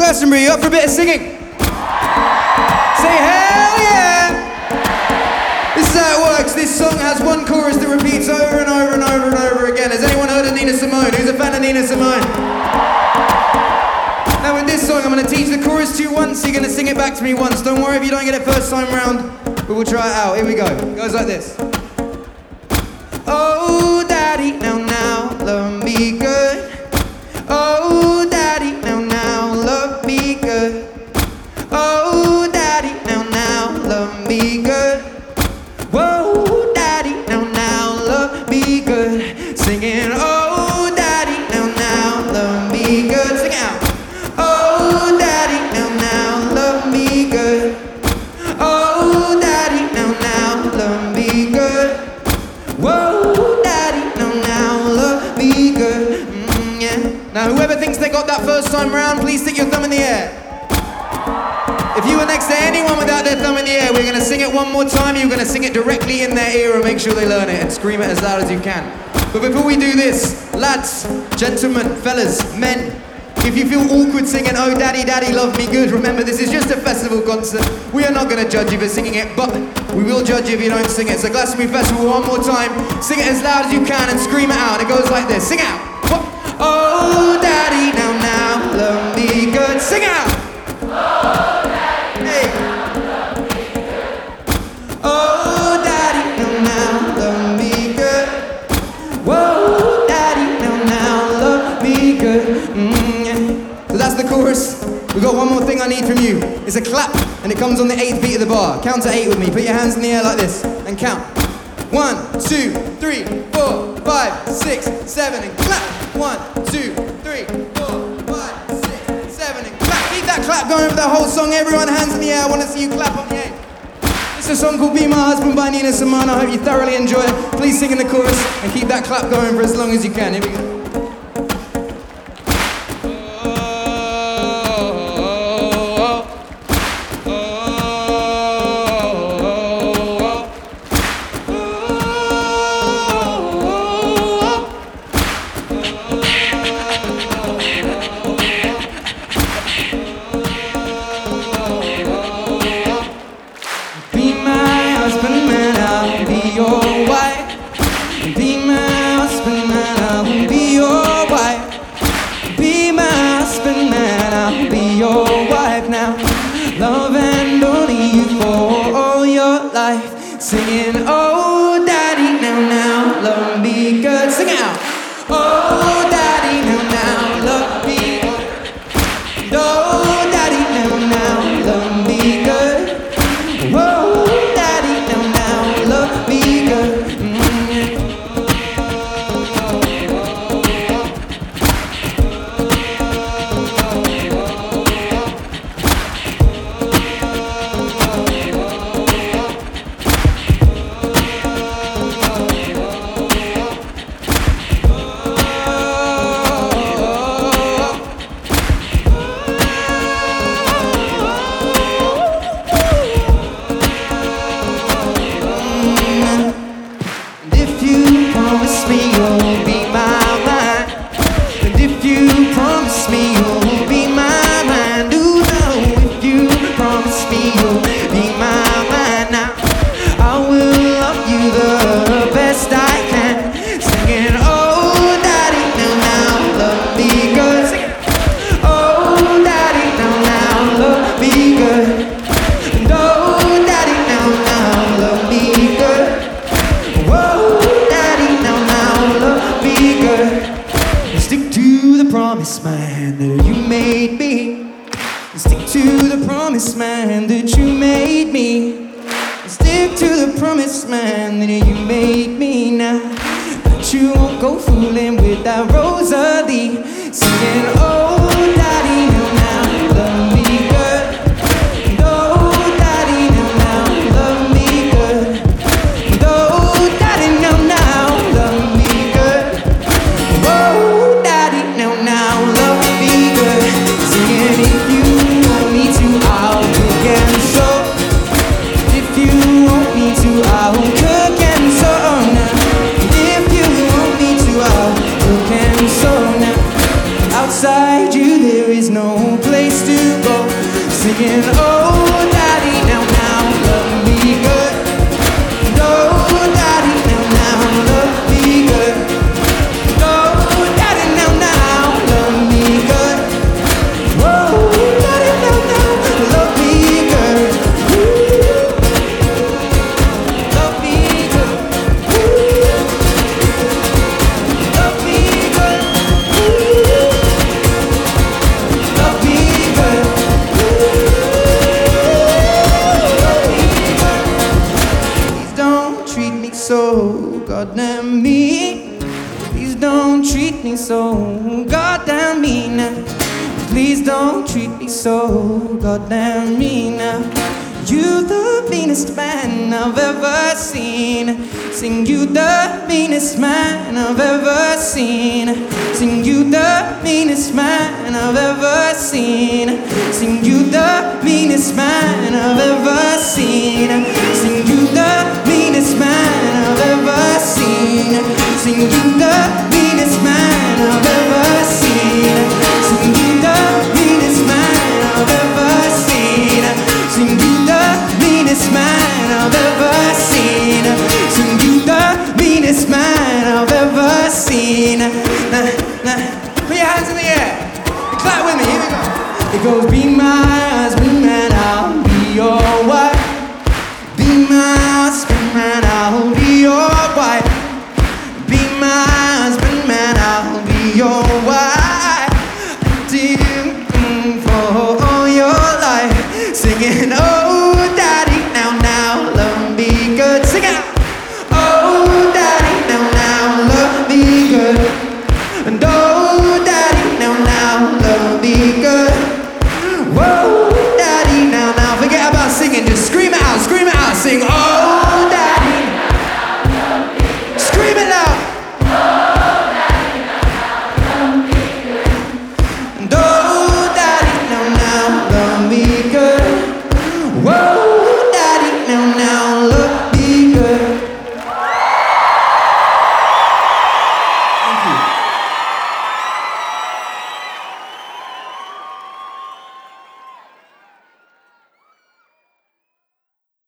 Glastonbury, you up for a bit of singing? Say hell yeah! This is how it works. This song has one chorus that repeats over and over and over and over again. Has anyone heard of Nina Simone? Who's a fan of Nina Simone? Now with this song, I'm going to teach the chorus to you once. You're going to sing it back to me once. Don't worry if you don't get it first time round, but we'll try it out. Here we go. It goes like this. Oh, daddy, now, love me good. Oh, daddy, now, love me good. Oh, daddy, now, love me good. Whoa, daddy, now, love me good. Singing, oh, daddy, now, love me good. Sing it out. Oh, daddy, now, love me good. Oh, daddy, now, love me good. Whoa, daddy, now, love me good. Yeah. Now, whoever thinks they got that first time round, please stick your thumb in the air. If you were next to anyone without their thumb in the air, we're going to sing it one more time. You're going to sing it directly in their ear and make sure they learn it and scream it as loud as you can. But before we do this, lads, gentlemen, fellas, men, if you feel awkward singing, oh daddy, daddy, love me good, remember this is just a festival concert. We are not going to judge you for singing it, but we will judge you if you don't sing it. So Glastonbury Festival, one more time. Sing it as loud as you can and scream it out. It goes like this. Sing out. What? Oh daddy, now, love me good. Sing out. Oh daddy, hey. Love me good. Oh daddy, now, love me good. Whoa, daddy, now, love me good. Yeah. So that's the chorus. We've got one more thing I need from you. It's a clap, and it comes on the 8th beat of the bar. Count to 8 with me. Put your hands in the air like this, and count. 1, 2, 3, 4, 5, 6, 7, and clap. 1, 2, 3, 4, 5, 6, 7, and clap. Keep that clap going for the whole song. Everyone, hands in the air. I want to see you clap on the 8th. It's a song called Be My Husband by Nina Simone. I hope you thoroughly enjoy it. Please sing in the chorus and keep that clap going for as long as you can. Here we go. Love and only you for all your life. Singing, oh daddy, now, love me good. Sing it out. Oh daddy, now, love me good. Oh daddy, now, love me good. Whoa, daddy, now, love me good. Promise man that you made me. Stick to the promise man that you made me. Stick to the promise man that you made me now. That you won't go fooling with that Rosalie. Singing, oh daddy, now, love me good. Oh daddy, now, love me good. Oh daddy, now, love me good. Oh daddy, now, love me good. Singing, if you want me to, I'll cook and sew. If you want me to, I'll cook and sew now. If you want me to, I'll cook and sew now. beside you there is no place to go. Singing, oh daddy, now, love me good. Oh daddy, now, love me good. Oh daddy, now, love me good. Oh daddy, now, love me good. Ooh, love me good. Ooh, love me good. Ooh, love me good. Please don't treat me so goddamn mean. Please don't treat me so goddamn mean. Please don't treat me so goddamn mean. You the meanest man I've ever seen. Sing you the meanest man I've ever seen. Sing you the meanest man I've ever seen. Sing you the meanest man I've ever seen. Sing you the meanest man I've ever seen. Sing you the meanest man I've ever seen. Sing you the meanest man I've ever seen. Sing you the meanest man I've ever seen. Sing you the meanest man I've ever seen. Put your hands in the air. Clap with me. Here we go. It goes, be my husband, man, I'll be your wife. Be my husband, man, I'll be your wife. Be my husband, man, I'll be your wife. Until